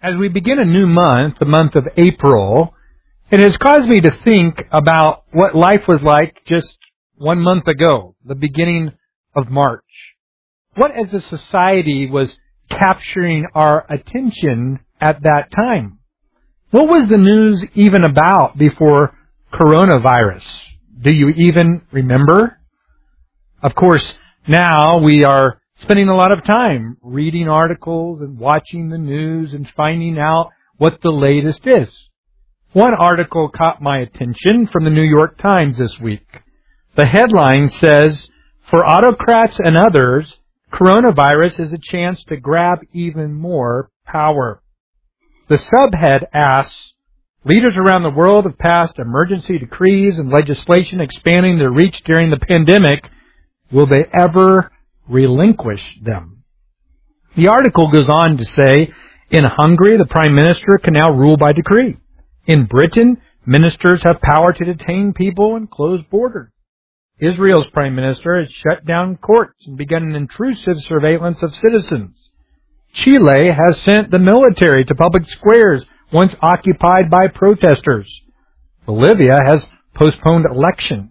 As we begin a new month, the month of April, it has caused me to think about what life was like just 1 month ago, the beginning of March. What as a society was capturing our attention at that time? What was the news even about before coronavirus? Do you even remember? Of course, now we are spending a lot of time reading articles and watching the news and finding out what the latest is. One article caught my attention from the New York Times this week. The headline says, "For autocrats and others, coronavirus is a chance to grab even more power." The subhead asks, "Leaders around the world have passed emergency decrees and legislation expanding their reach during the pandemic. Will they ever relinquish them?" The article goes on to say, in Hungary, the Prime Minister can now rule by decree. In Britain, ministers have power to detain people and close borders. Israel's Prime Minister has shut down courts and begun an intrusive surveillance of citizens. Chile has sent the military to public squares once occupied by protesters. Bolivia has postponed elections.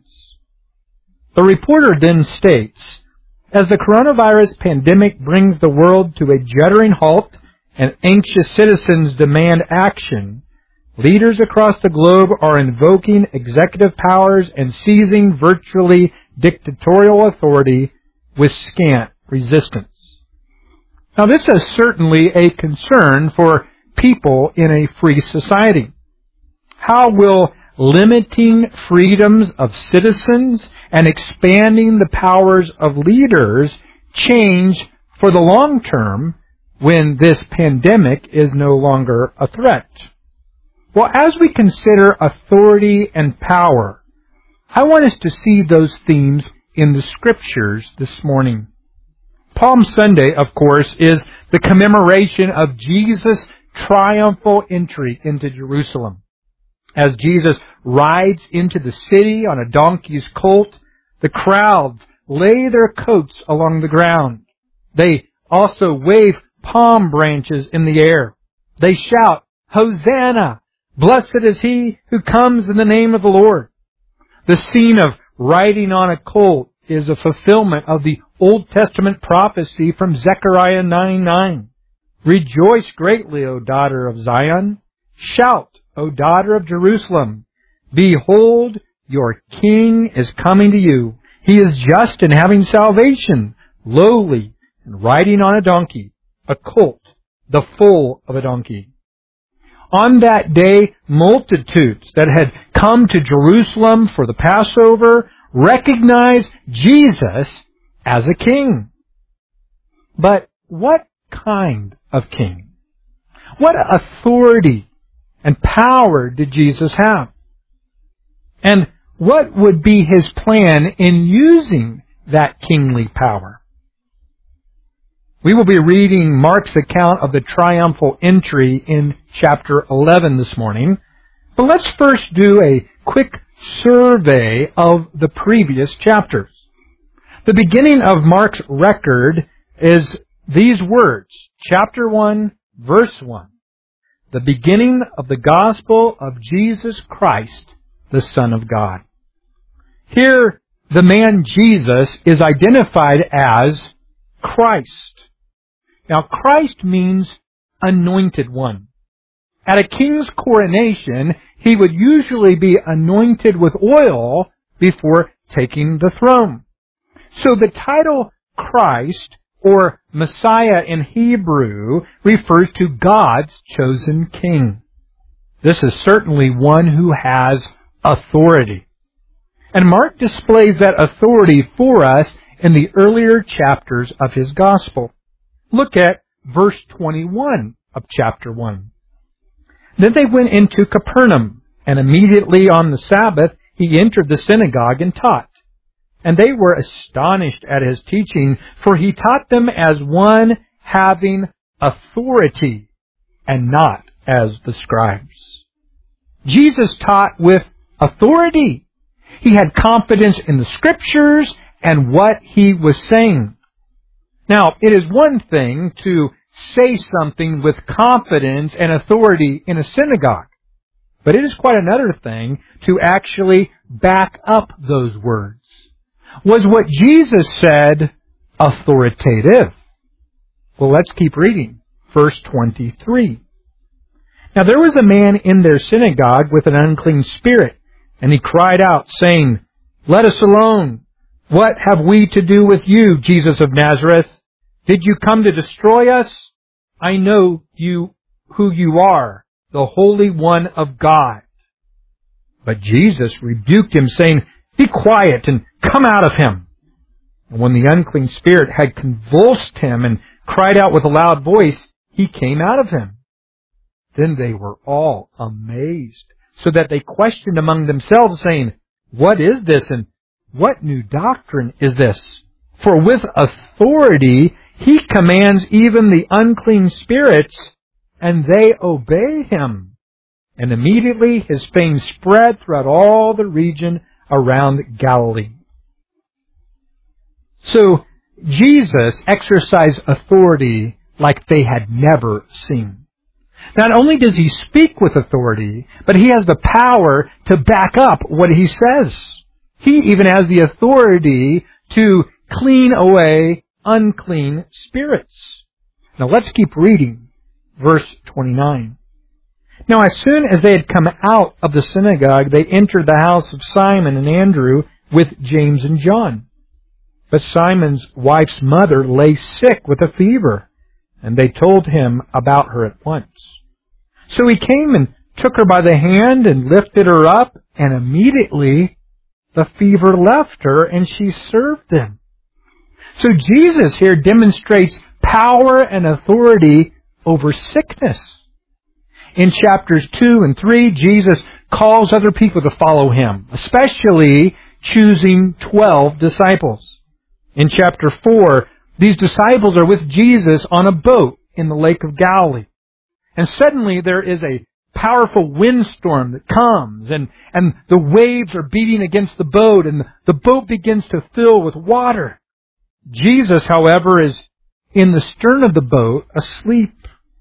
The reporter then states, as the coronavirus pandemic brings the world to a juddering halt and anxious citizens demand action, leaders across the globe are invoking executive powers and seizing virtually dictatorial authority with scant resistance. Now, this is certainly a concern for people in a free society. How will limiting freedoms of citizens and expanding the powers of leaders change for the long term when this pandemic is no longer a threat? Well, as we consider authority and power, I want us to see those themes in the Scriptures this morning. Palm Sunday, of course, is the commemoration of Jesus' triumphal entry into Jerusalem. As Jesus rides into the city on a donkey's colt, the crowds lay their coats along the ground. They also wave palm branches in the air. They shout, "Hosanna! Blessed is he who comes in the name of the Lord." The scene of riding on a colt is a fulfillment of the Old Testament prophecy from Zechariah 9:9. "Rejoice greatly, O daughter of Zion. Shout, O daughter of Jerusalem. Behold, your king is coming to you. He is just and having salvation, lowly and riding on a donkey, a colt, the foal of a donkey." On that day, multitudes that had come to Jerusalem for the Passover recognized Jesus as a king. But what kind of king? What authority and power did Jesus have? And what would be his plan in using that kingly power? We will be reading Mark's account of the triumphal entry in chapter 11 this morning. But let's first do a quick survey of the previous chapters. The beginning of Mark's record is these words, chapter 1, verse 1. The beginning of the gospel of Jesus Christ, the Son of God. Here, the man Jesus is identified as Christ. Now, Christ means anointed one. At a king's coronation, he would usually be anointed with oil before taking the throne. So the title Christ, or Messiah in Hebrew, refers to God's chosen king. This is certainly one who has authority. And Mark displays that authority for us in the earlier chapters of his gospel. Look at verse 21 of chapter 1. Then they went into Capernaum, and immediately on the Sabbath he entered the synagogue and taught. And they were astonished at his teaching, for he taught them as one having authority, and not as the scribes. Jesus taught with authority. He had confidence in the Scriptures and what he was saying. Now, it is one thing to say something with confidence and authority in a synagogue. But it is quite another thing to actually back up those words. Was what Jesus said authoritative? Well, let's keep reading. Verse 23. Now there was a man in their synagogue with an unclean spirit, and he cried out, saying, "Let us alone. What have we to do with you, Jesus of Nazareth? Did you come to destroy us? I know you who you are, the Holy One of God." But Jesus rebuked him, saying, "Be quiet and come out of him." And when the unclean spirit had convulsed him and cried out with a loud voice, he came out of him. Then they were all amazed, so that they questioned among themselves, saying, "What is this, and what new doctrine is this? For with authority he commands even the unclean spirits, and they obey him." And immediately his fame spread throughout all the region around Galilee. So Jesus exercised authority like they had never seen. Not only does he speak with authority, but he has the power to back up what he says. He even has the authority to clean away unclean spirits. Now let's keep reading. Verse 29. Now as soon as they had come out of the synagogue, they entered the house of Simon and Andrew with James and John. But Simon's wife's mother lay sick with a fever, and they told him about her at once. So he came and took her by the hand and lifted her up, and immediately the fever left her, and she served them. So Jesus here demonstrates power and authority over sickness. In chapters 2 and 3, Jesus calls other people to follow him, especially choosing 12 disciples. In chapter 4, these disciples are with Jesus on a boat in the Lake of Galilee. And suddenly there is a powerful windstorm that comes, and the waves are beating against the boat, and the boat begins to fill with water. Jesus, however, is in the stern of the boat, asleep.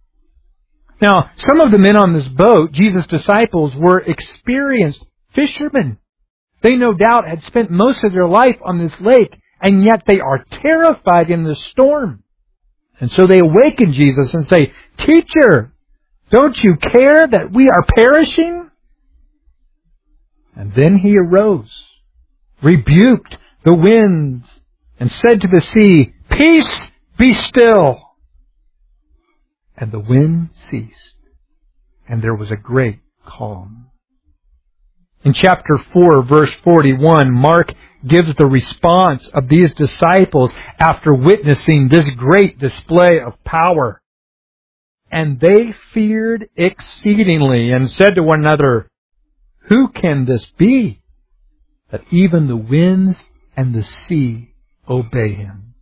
Now, some of the men on this boat, Jesus' disciples, were experienced fishermen. They no doubt had spent most of their life on this lake, and yet they are terrified in the storm. And so they awaken Jesus and say, "Teacher, don't you care that we are perishing?" And then he arose, rebuked the winds, and said to the sea, "Peace, be still." And the wind ceased, and there was a great calm. In chapter 4, verse 41, Mark gives the response of these disciples after witnessing this great display of power. And they feared exceedingly and said to one another, "Who can this be, that even the winds and the sea obey him?"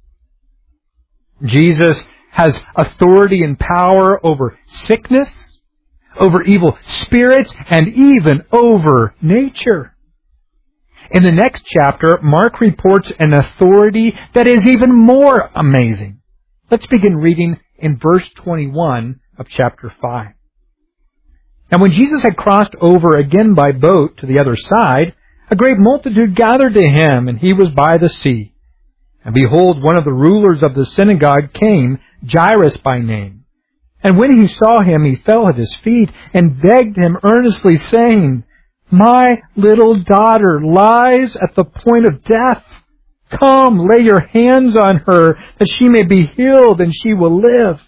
Jesus has authority and power over sickness, over evil spirits, and even over nature. In the next chapter, Mark reports an authority that is even more amazing. Let's begin reading in verse 21 of chapter 5. And when Jesus had crossed over again by boat to the other side, a great multitude gathered to him, and he was by the sea. And behold, one of the rulers of the synagogue came, Jairus by name. And when he saw him, he fell at his feet and begged him earnestly, saying, "My little daughter lies at the point of death. Come, lay your hands on her, that she may be healed, and she will live."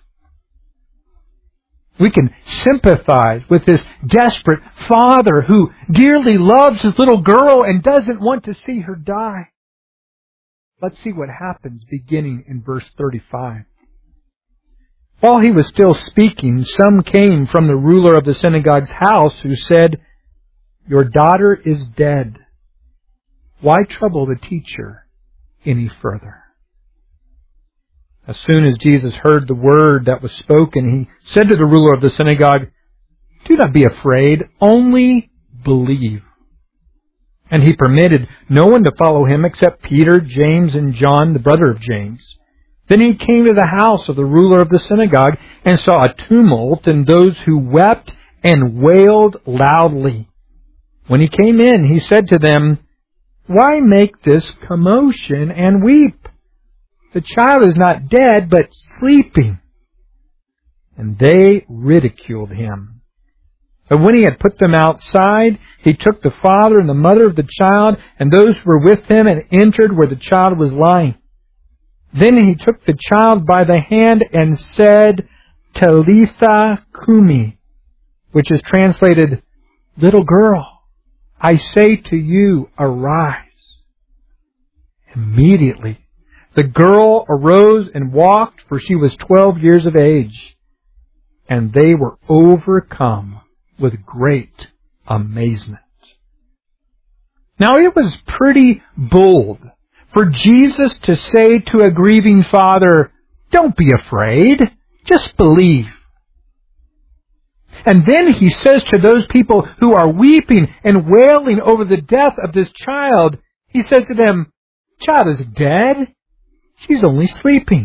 We can sympathize with this desperate father who dearly loves his little girl and doesn't want to see her die. Let's see what happens beginning in verse 35. While he was still speaking, some came from the ruler of the synagogue's house who said, "Your daughter is dead. Why trouble the teacher any further?" As soon as Jesus heard the word that was spoken, he said to the ruler of the synagogue, "Do not be afraid, only believe." And he permitted no one to follow him except Peter, James, and John, the brother of James. Then he came to the house of the ruler of the synagogue and saw a tumult and those who wept and wailed loudly. When he came in, he said to them, "Why make this commotion and weep? The child is not dead, but sleeping." And they ridiculed him. But when he had put them outside, he took the father and the mother of the child and those who were with him and entered where the child was lying. Then he took the child by the hand and said, "Talitha cumi," which is translated, "Little girl, I say to you, arise." Immediately, the girl arose and walked, for she was 12 years of age. And they were overcome with great amazement. Now it was pretty bold for Jesus to say to a grieving father, "Don't be afraid, just believe." And then he says to those people who are weeping and wailing over the death of this child, he says to them, "Child isn't dead, she's only sleeping."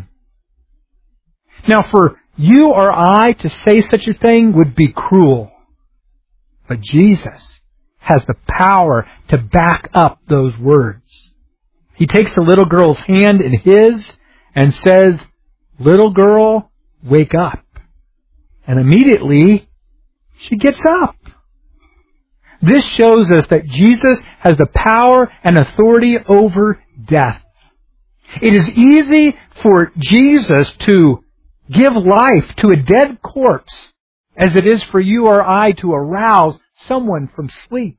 Now for you or I to say such a thing would be cruel. But Jesus has the power to back up those words. He takes the little girl's hand in his and says, "Little girl, wake up." And immediately, she gets up. This shows us that Jesus has the power and authority over death. It is easy for Jesus to give life to a dead corpse as it is for you or I to arouse someone from sleep.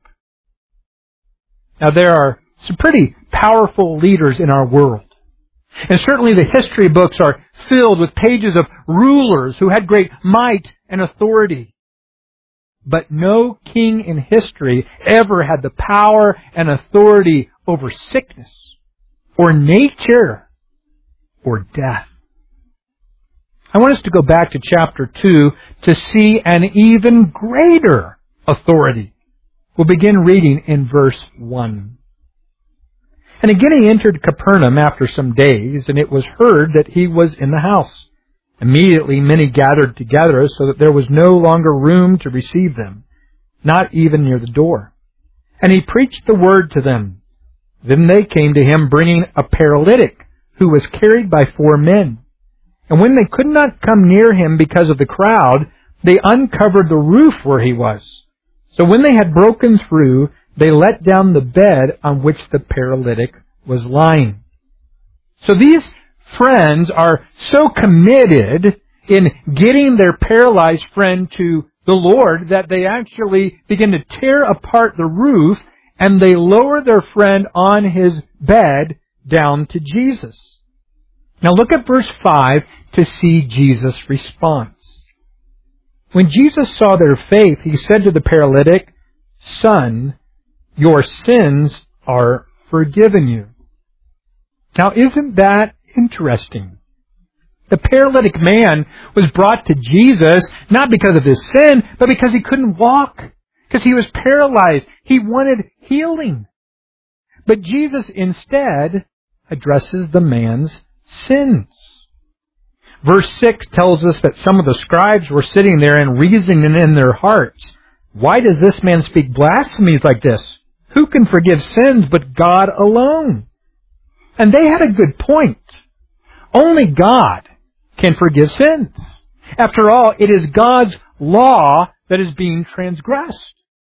Now there are some pretty powerful leaders in our world. And certainly the history books are filled with pages of rulers who had great might and authority. But no king in history ever had the power and authority over sickness, or nature, or death. I want us to go back to chapter 2 to see an even greater authority. We'll begin reading in verse 1. And again he entered Capernaum after some days, and it was heard that he was in the house. Immediately many gathered together, so that there was no longer room to receive them, not even near the door. And he preached the word to them. Then they came to him, bringing a paralytic, who was carried by 4 men. And when they could not come near him because of the crowd, they uncovered the roof where he was. So when they had broken through, they let down the bed on which the paralytic was lying. So these friends are so committed in getting their paralyzed friend to the Lord that they actually begin to tear apart the roof and they lower their friend on his bed down to Jesus. Now look at verse 5 to see Jesus' response. When Jesus saw their faith, he said to the paralytic, "Son, your sins are forgiven you." Now isn't that interesting? The paralytic man was brought to Jesus not because of his sin, but because he couldn't walk, because he was paralyzed. He wanted healing. But Jesus instead addresses the man's sins. Verse 6 tells us that some of the scribes were sitting there and reasoning in their hearts, "Why does this man speak blasphemies like this? Who can forgive sins but God alone?" And they had a good point. Only God can forgive sins. After all, it is God's law that is being transgressed.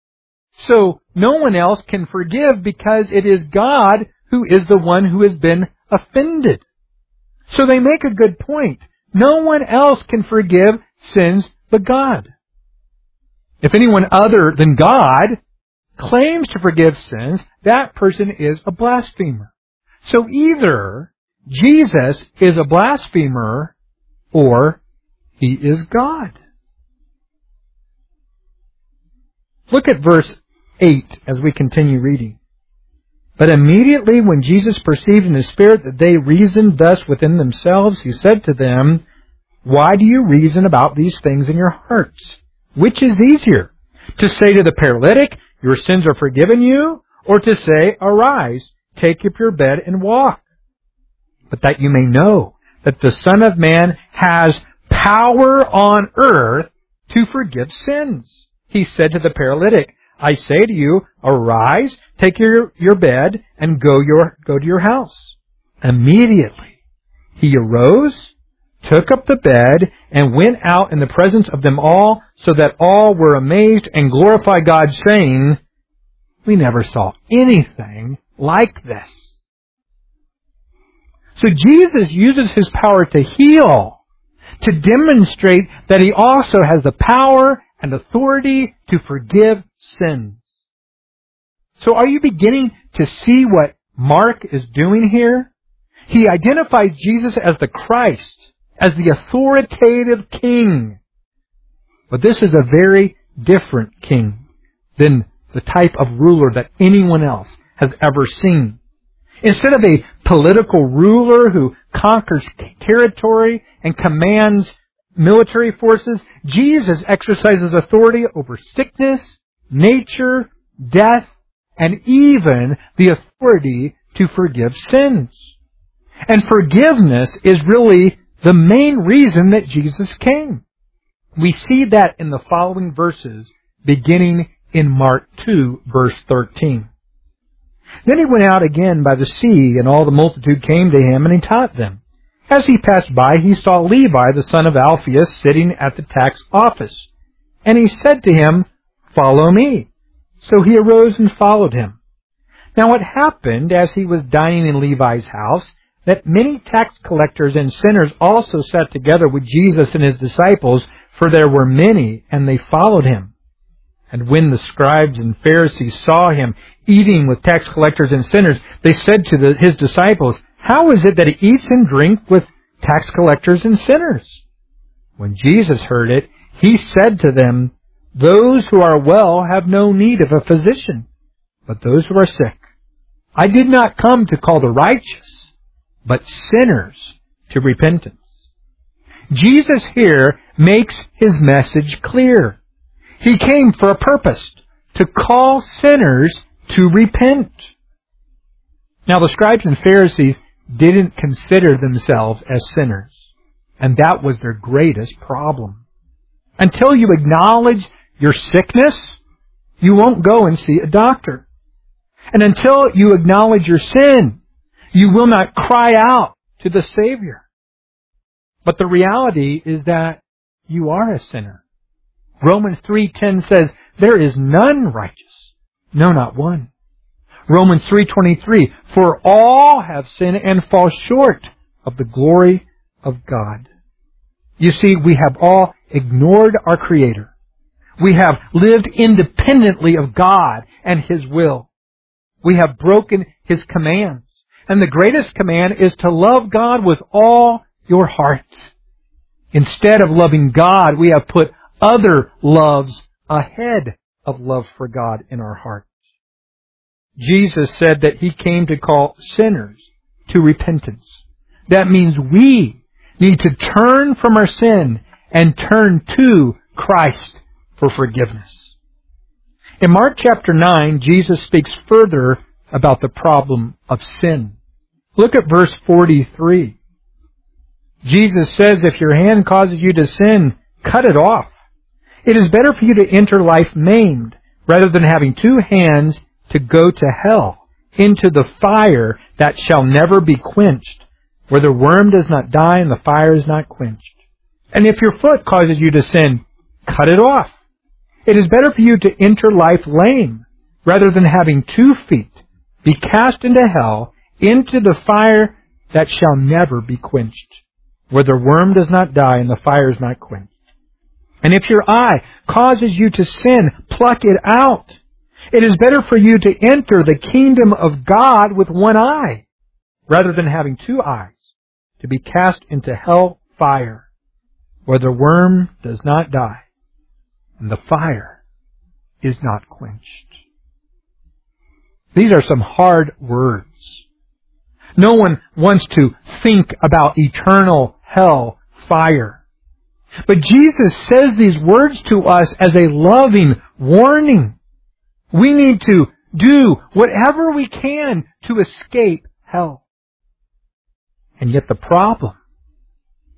So no one else can forgive because it is God who is the one who has been offended. So they make a good point. No one else can forgive sins but God. If anyone other than God claims to forgive sins, that person is a blasphemer. So either Jesus is a blasphemer or he is God. Look at verse 8 as we continue reading. But immediately when Jesus perceived in his spirit that they reasoned thus within themselves, he said to them, "Why do you reason about these things in your hearts? Which is easier, to say to the paralytic, 'Your sins are forgiven you,' or to say, 'Arise, take up your bed and walk'? But that you may know that the Son of Man has power on earth to forgive sins. He said to the paralytic, I say to you, arise, take your bed, and go to your house. Immediately he arose, took up the bed, and went out in the presence of them all, so that all were amazed and glorified God, saying, we never saw anything like this. So Jesus uses His power to heal, to demonstrate that He also has the power and authority to forgive sins. So are you beginning to see what Mark is doing here? He identifies Jesus as the Christ, as the authoritative king. But this is a very different king than the type of ruler that anyone else has ever seen. Instead of a political ruler who conquers territory and commands military forces, Jesus exercises authority over sickness, nature, death, and even the authority to forgive sins. And forgiveness is really the main reason that Jesus came. We see that in the following verses, beginning in Mark 2, verse 13. Then He went out again by the sea, and all the multitude came to Him, and He taught them. As He passed by, He saw Levi, the son of Alphaeus, sitting at the tax office. And He said to him, follow me. So he arose and followed Him. Now it happened, as He was dining in Levi's house, that many tax collectors and sinners also sat together with Jesus and His disciples, for there were many, and they followed Him. And when the scribes and Pharisees saw Him eating with tax collectors and sinners, they said to His disciples, how is it that He eats and drinks with tax collectors and sinners? When Jesus heard it, He said to them, those who are well have no need of a physician, but those who are sick. I did not come to call the righteous, but sinners to repentance. Jesus here makes His message clear. He came for a purpose, to call sinners to repent. Now the scribes and Pharisees didn't consider themselves as sinners, and that was their greatest problem. Until you acknowledge your sickness, you won't go and see a doctor. And until you acknowledge your sin, you will not cry out to the Savior. But the reality is that you are a sinner. Romans 3:10 says, there is none righteous, no, not one. Romans 3:23, for all have sinned and fall short of the glory of God. You see, we have all ignored our Creator. We have lived independently of God and His will. We have broken His commands. And the greatest command is to love God with all your heart. Instead of loving God, we have put other loves ahead of love for God in our hearts. Jesus said that He came to call sinners to repentance. That means we need to turn from our sin and turn to Christ for forgiveness. In Mark chapter 9, Jesus speaks further about the problem of sin. Look at verse 43. Jesus says, if your hand causes you to sin, cut it off. It is better for you to enter life maimed, rather than having two hands to go to hell, into the fire that shall never be quenched, where the worm does not die and the fire is not quenched. And if your foot causes you to sin, cut it off. It is better for you to enter life lame, rather than having 2 feet, be cast into hell, into the fire that shall never be quenched, where the worm does not die and the fire is not quenched. And if your eye causes you to sin, pluck it out. It is better for you to enter the kingdom of God with 1 eye, rather than having 2 eyes, to be cast into hell fire, where the worm does not die, and the fire is not quenched. These are some hard words. No one wants to think about eternal hell fire. But Jesus says these words to us as a loving warning. We need to do whatever we can to escape hell. And yet the problem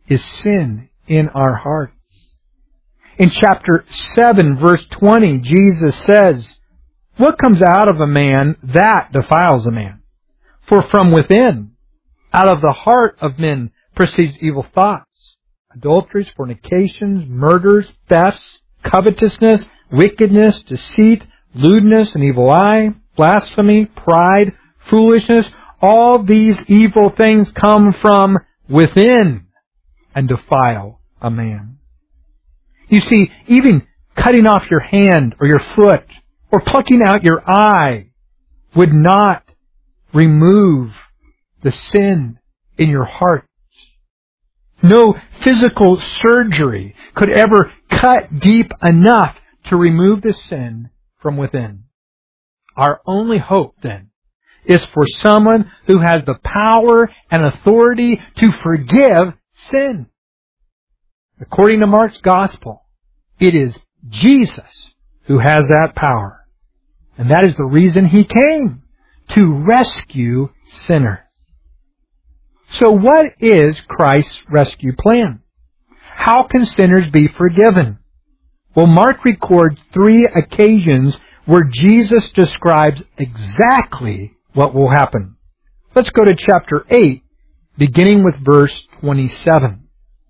is sin in our hearts. In chapter 7, verse 20, Jesus says, "What comes out of a man, that defiles a man. For from within, out of the heart of men, proceeds evil thoughts, adulteries, fornications, murders, thefts, covetousness, wickedness, deceit, lewdness, an evil eye, blasphemy, pride, foolishness. All these evil things come from within and defile a man." You see, even cutting off your hand or your foot or plucking out your eye would not remove the sin in your heart. No physical surgery could ever cut deep enough to remove the sin from within. Our only hope, then, is for someone who has the power and authority to forgive sin. According to Mark's Gospel, it is Jesus who has that power. And that is the reason He came, to rescue sinners. So what is Christ's rescue plan? How can sinners be forgiven? Well, Mark records 3 occasions where Jesus describes exactly what will happen. Let's go to chapter 8, beginning with verse 27.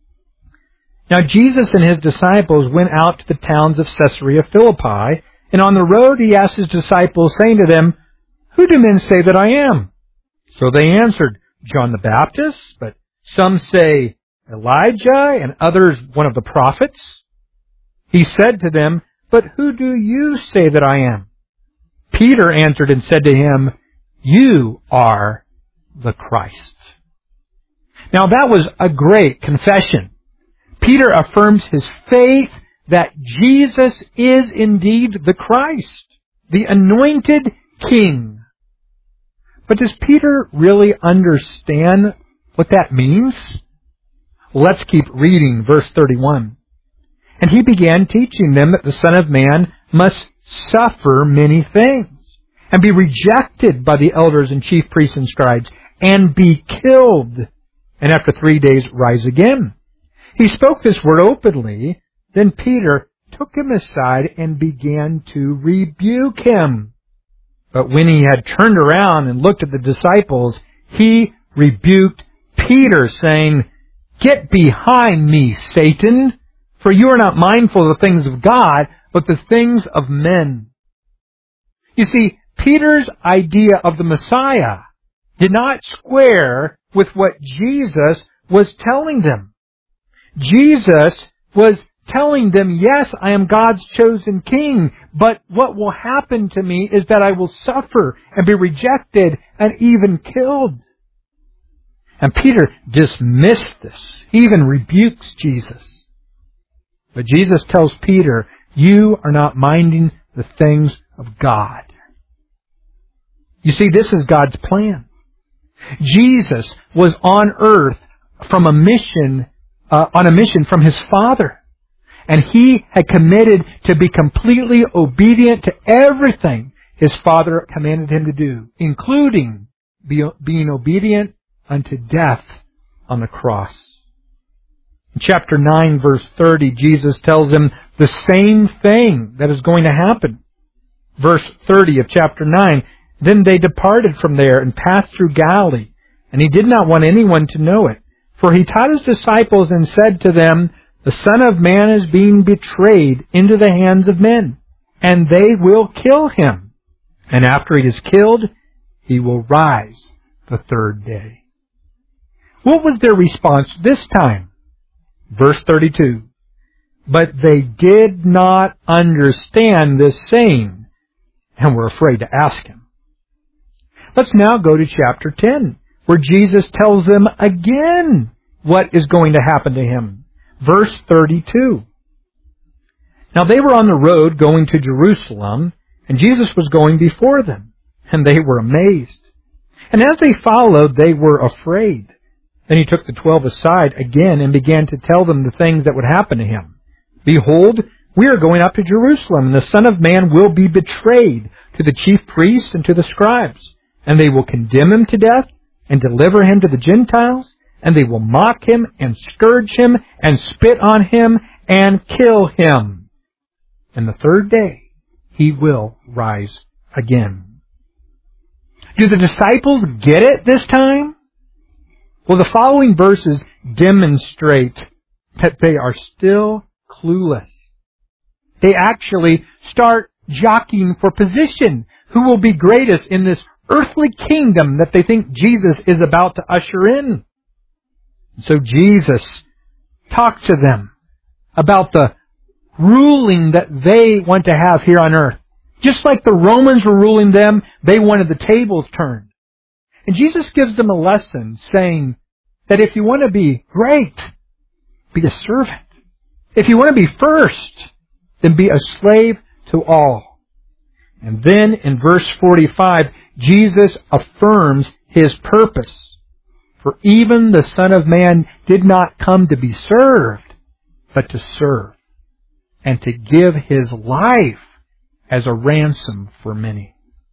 Now Jesus and His disciples went out to the towns of Caesarea Philippi, and on the road He asked His disciples, saying to them, "Who do men say that I am?" So they answered, "John the Baptist, but some say Elijah, and others one of the prophets." He said to them, "But who do you say that I am?" Peter answered and said to Him, "You are the Christ." Now that was a great confession. Peter affirms his faith that Jesus is indeed the Christ, the anointed King. But does Peter really understand what that means? Let's keep reading verse 31. "And He began teaching them that the Son of Man must suffer many things, and be rejected by the elders and chief priests and scribes, and be killed, and after 3 days rise again." He spoke this word openly. Then Peter took him aside and began to rebuke him. But when he had turned around and looked at the disciples, he rebuked Peter, saying, "Get behind me, Satan, for you are not mindful of the things of God, but the things of men." You see, Peter's idea of the Messiah did not square with what Jesus was telling them. Jesus was telling them, "Yes, I am God's chosen king, but what will happen to me is that I will suffer and be rejected and even killed." And Peter dismissed this. He even rebukes Jesus. But Jesus tells Peter, "You are not minding the things of God." You see, this is God's plan. Jesus was on earth on a mission from His Father. And He had committed to be completely obedient to everything His Father commanded Him to do, including being obedient unto death on the cross. In chapter 9, verse 30, Jesus tells them the same thing that is going to happen. Verse 30 of chapter 9, "Then they departed from there and passed through Galilee, and He did not want anyone to know it. For He taught His disciples and said to them, The Son of Man is being betrayed into the hands of men, and they will kill Him. And after He is killed, He will rise the 3rd day." What was their response this time? Verse 32. "But they did not understand this saying, and were afraid to ask Him." Let's now go to chapter 10, where Jesus tells them again what is going to happen to Him. Verse 32. "Now they were on the road going to Jerusalem, and Jesus was going before them, and they were amazed. And as they followed, they were afraid. Then He took the 12 aside again and began to tell them the things that would happen to Him. 'Behold, we are going up to Jerusalem, and the Son of Man will be betrayed to the chief priests and to the scribes, and they will condemn Him to death and deliver Him to the Gentiles, and they will mock him and scourge him and spit on him and kill him. And the third day he will rise again. Do the disciples get it this time? Well, the following verses demonstrate that they are still clueless. They actually start jockeying for position. Who will be greatest in this earthly kingdom that they think Jesus is about to usher in? So Jesus talked to them about the ruling that they want to have here on earth. Just like the Romans were ruling them, they wanted the tables turned. And Jesus gives them a lesson saying that if you want to be great, be a servant. If you want to be first, then be a slave to all. And then in verse 45, Jesus affirms His purpose. For even the Son of Man did not come to be served, but to serve, and to give His life as a ransom for many.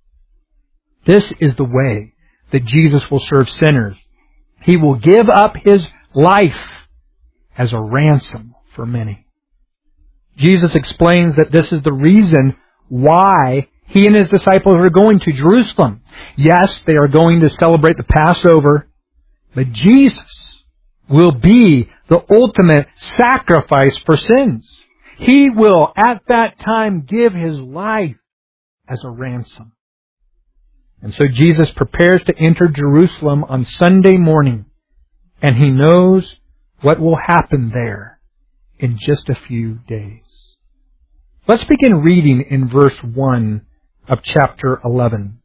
This is the way that Jesus will serve sinners. He will give up His life as a ransom for many. Jesus explains that this is the reason why He and His disciples are going to Jerusalem. Yes, they are going to celebrate the Passover, but Jesus will be the ultimate sacrifice for sins. He will, at that time, give His life as a ransom. And so Jesus prepares to enter Jerusalem on Sunday morning, and He knows what will happen there in just a few days. Let's begin reading in verse 1 of chapter 11.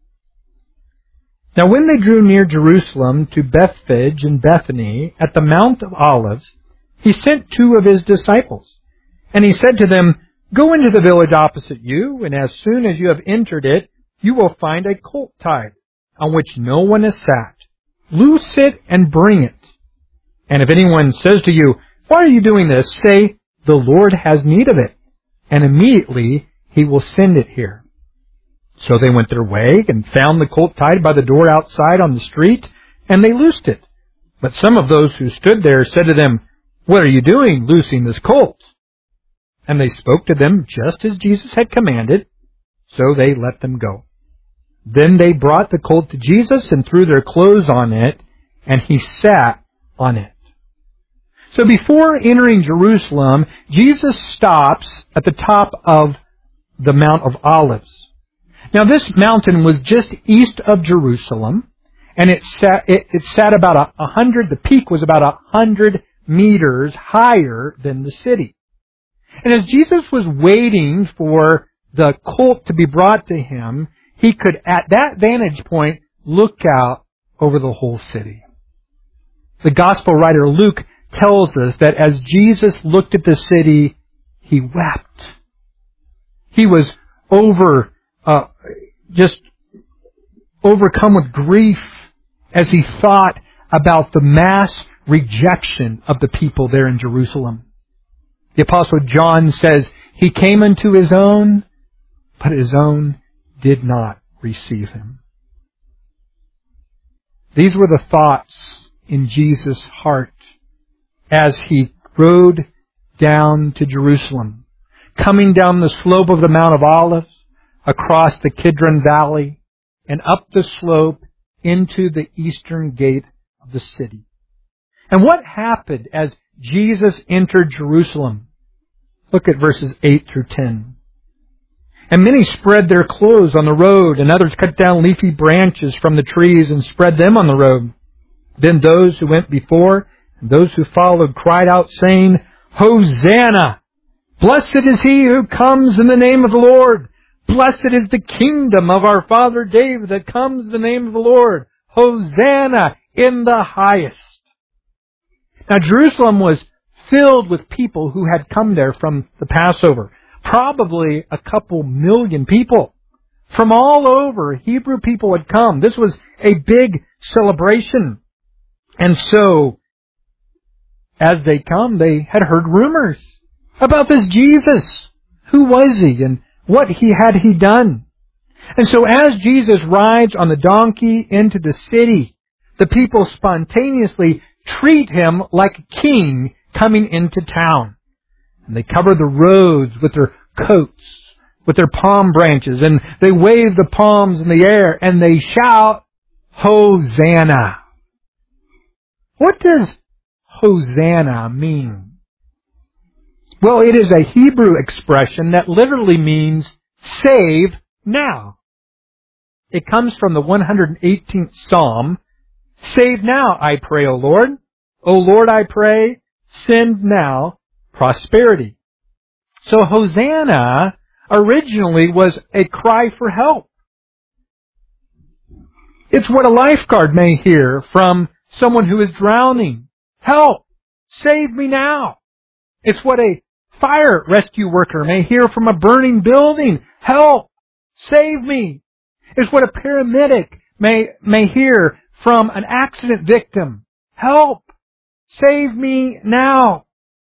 Now when they drew near Jerusalem to Bethphage and Bethany at the Mount of Olives, He sent 2 of His disciples. And He said to them, Go into the village opposite you, and as soon as you have entered it, you will find a colt tied, on which no one has sat. Loose it and bring it. And if anyone says to you, Why are you doing this? Say, The Lord has need of it. And immediately He will send it here. So they went their way and found the colt tied by the door outside on the street, and they loosed it. But some of those who stood there said to them, What are you doing, loosing this colt? And they spoke to them just as Jesus had commanded, so they let them go. Then they brought the colt to Jesus and threw their clothes on it, and He sat on it. So before entering Jerusalem, Jesus stops at the top of the Mount of Olives. Now this mountain was just east of Jerusalem, and it sat about 100, the peak was about 100 meters higher than the city. And as Jesus was waiting for the colt to be brought to Him, He could, at that vantage point, look out over the whole city. The Gospel writer Luke tells us that as Jesus looked at the city, He wept. He was just overcome with grief as He thought about the mass rejection of the people there in Jerusalem. The Apostle John says, He came unto His own, but His own did not receive Him. These were the thoughts in Jesus' heart as He rode down to Jerusalem, coming down the slope of the Mount of Olives, across the Kidron Valley, and up the slope into the eastern gate of the city. And what happened as Jesus entered Jerusalem? Look at verses 8 through 10. And many spread their clothes on the road, and others cut down leafy branches from the trees and spread them on the road. Then those who went before and those who followed cried out, saying, Hosanna! Blessed is He who comes in the name of the Lord. Blessed is the kingdom of our father David that comes in the name of the Lord. Hosanna in the highest. Now Jerusalem was filled with people who had come there from the Passover. Probably a couple million people. From all over, Hebrew people had come. This was a big celebration. And so, as they come, they had heard rumors about this Jesus. Who was He and what had He done? And so as Jesus rides on the donkey into the city, the people spontaneously treat him like a king coming into town. And they cover the roads with their coats, with their palm branches, and they wave the palms in the air, and they shout, Hosanna. What does Hosanna mean? Well, it is a Hebrew expression that literally means save now. It comes from the 118th Psalm. Save now, I pray, O Lord. O Lord, I pray, send now prosperity. So Hosanna originally was a cry for help. It's what a lifeguard may hear from someone who is drowning. Help! Save me now! It's what a fire rescue worker may hear from a burning building. Help! Save me! It's what a paramedic may hear from an accident victim. Help! Save me now!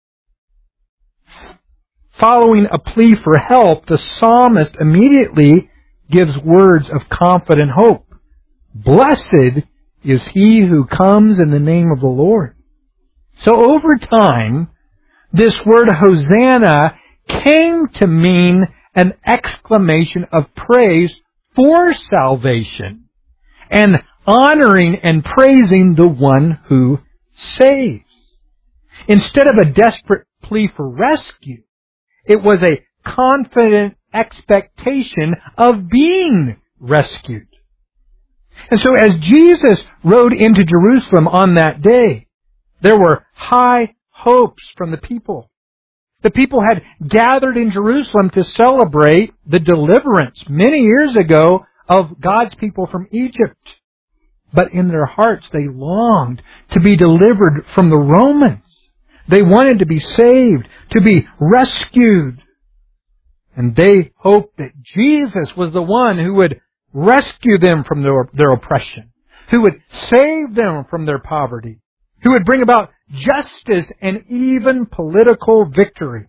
Following a plea for help, the psalmist immediately gives words of confident hope. Blessed is he who comes in the name of the Lord. So over time, this word Hosanna came to mean an exclamation of praise for salvation and honoring and praising the one who saves. Instead of a desperate plea for rescue, it was a confident expectation of being rescued. And so as Jesus rode into Jerusalem on that day, there were high hopes from the people. The people had gathered in Jerusalem to celebrate the deliverance many years ago of God's people from Egypt. But in their hearts they longed to be delivered from the Romans. They wanted to be saved, to be rescued. And they hoped that Jesus was the one who would rescue them from their oppression, who would save them from their poverty, who would bring about justice and even political victory.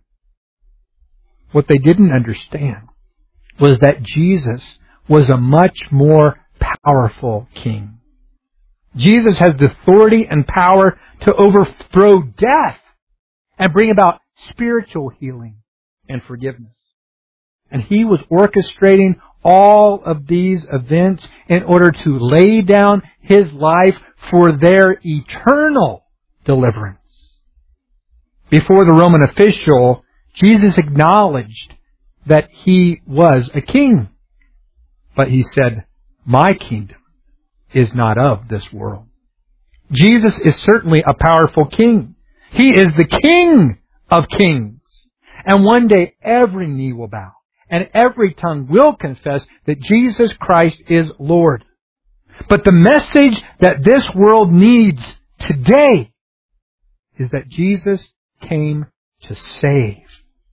What they didn't understand was that Jesus was a much more powerful king. Jesus has the authority and power to overthrow death and bring about spiritual healing and forgiveness. And He was orchestrating all of these events in order to lay down His life for their eternal deliverance. Before the Roman official, Jesus acknowledged that He was a king. But He said, "My kingdom is not of this world." Jesus is certainly a powerful king. He is the King of kings. And one day every knee will bow and every tongue will confess that Jesus Christ is Lord. But the message that this world needs today is that Jesus came to save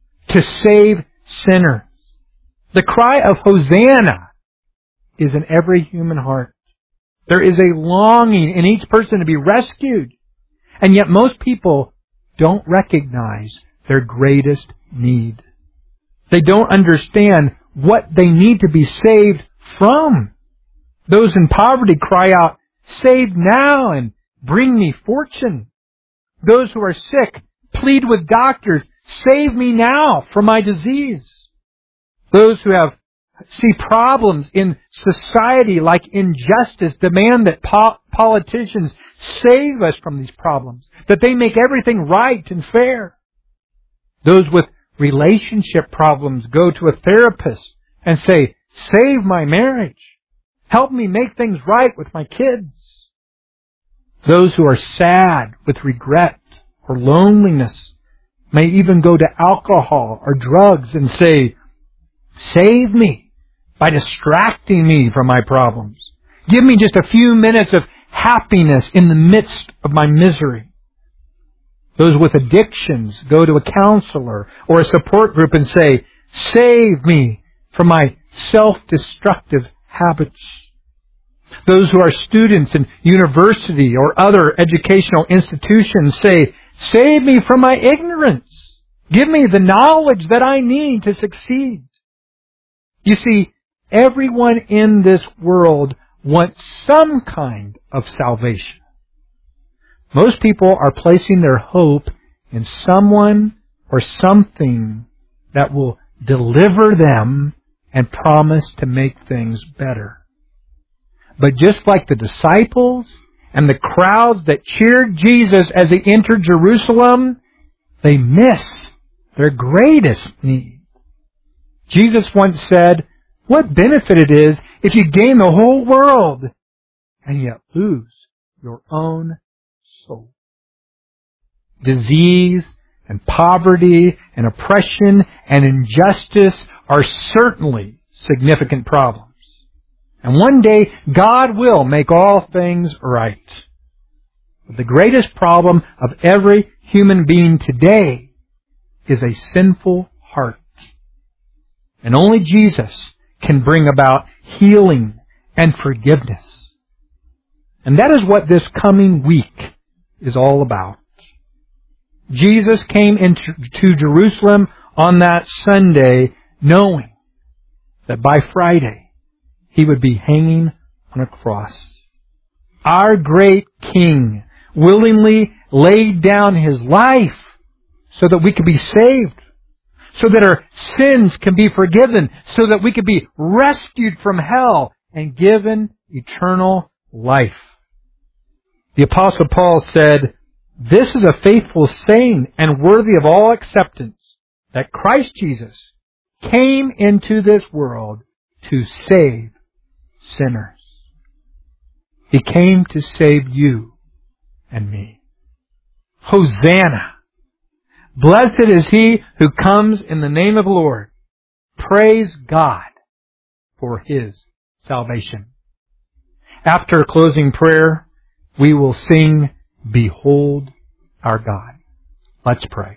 sinners. The cry of Hosanna is in every human heart. There is a longing in each person to be rescued. And yet most people don't recognize their greatest need. They don't understand what they need to be saved from. Those in poverty cry out, "Save now and bring me fortune." Those who are sick plead with doctors, "Save me now from my disease." Those who see problems in society like injustice demand that politicians save us from these problems, that they make everything right and fair. Those with relationship problems go to a therapist and say, "Save my marriage. Help me make things right with my kids." Those who are sad with regret or loneliness may even go to alcohol or drugs and say, "Save me by distracting me from my problems. Give me just a few minutes of happiness in the midst of my misery." Those with addictions go to a counselor or a support group and say, "Save me from my self-destructive habits." Those who are students in university or other educational institutions say, "Save me from my ignorance. Give me the knowledge that I need to succeed." You see, everyone in this world wants some kind of salvation. Most people are placing their hope in someone or something that will deliver them and promise to make things better. But just like the disciples and the crowds that cheered Jesus as he entered Jerusalem, they miss their greatest need. Jesus once said, "What benefit it is if you gain the whole world and yet lose your own soul." Disease and poverty and oppression and injustice are certainly significant problems. And one day, God will make all things right. But the greatest problem of every human being today is a sinful heart. And only Jesus can bring about healing and forgiveness. And that is what this coming week is all about. Jesus came into Jerusalem on that Sunday knowing that by Friday he would be hanging on a cross. Our great King willingly laid down his life so that we could be saved, so that our sins can be forgiven, so that we could be rescued from hell and given eternal life. The Apostle Paul said, "This is a faithful saying and worthy of all acceptance, that Christ Jesus came into this world to save sinners." He came to save you and me. Hosanna! Blessed is he who comes in the name of the Lord. Praise God for his salvation. After closing prayer, we will sing, "Behold our God." Let's pray.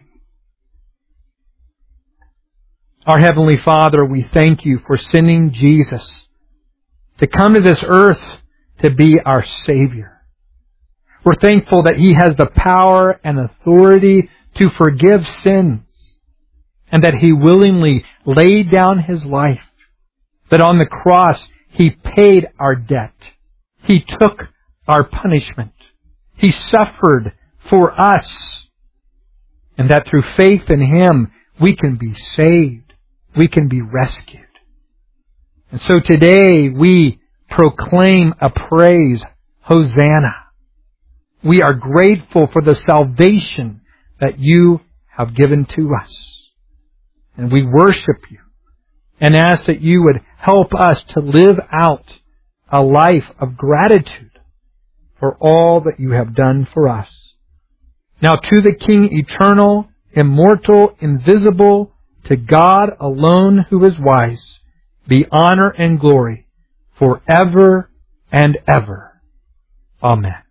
Our Heavenly Father, we thank you for sending Jesus to come to this earth to be our Savior. We're thankful that he has the power and authority to forgive sins, and that he willingly laid down his life, that on the cross he paid our debt. He took our punishment. He suffered for us, and that through faith in him we can be saved. We can be rescued. And so today we proclaim a praise, Hosanna. We are grateful for the salvation that you have given to us. And we worship you and ask that you would help us to live out a life of gratitude for all that you have done for us. Now to the King eternal, immortal, invisible, to God alone who is wise, be honor and glory forever and ever. Amen.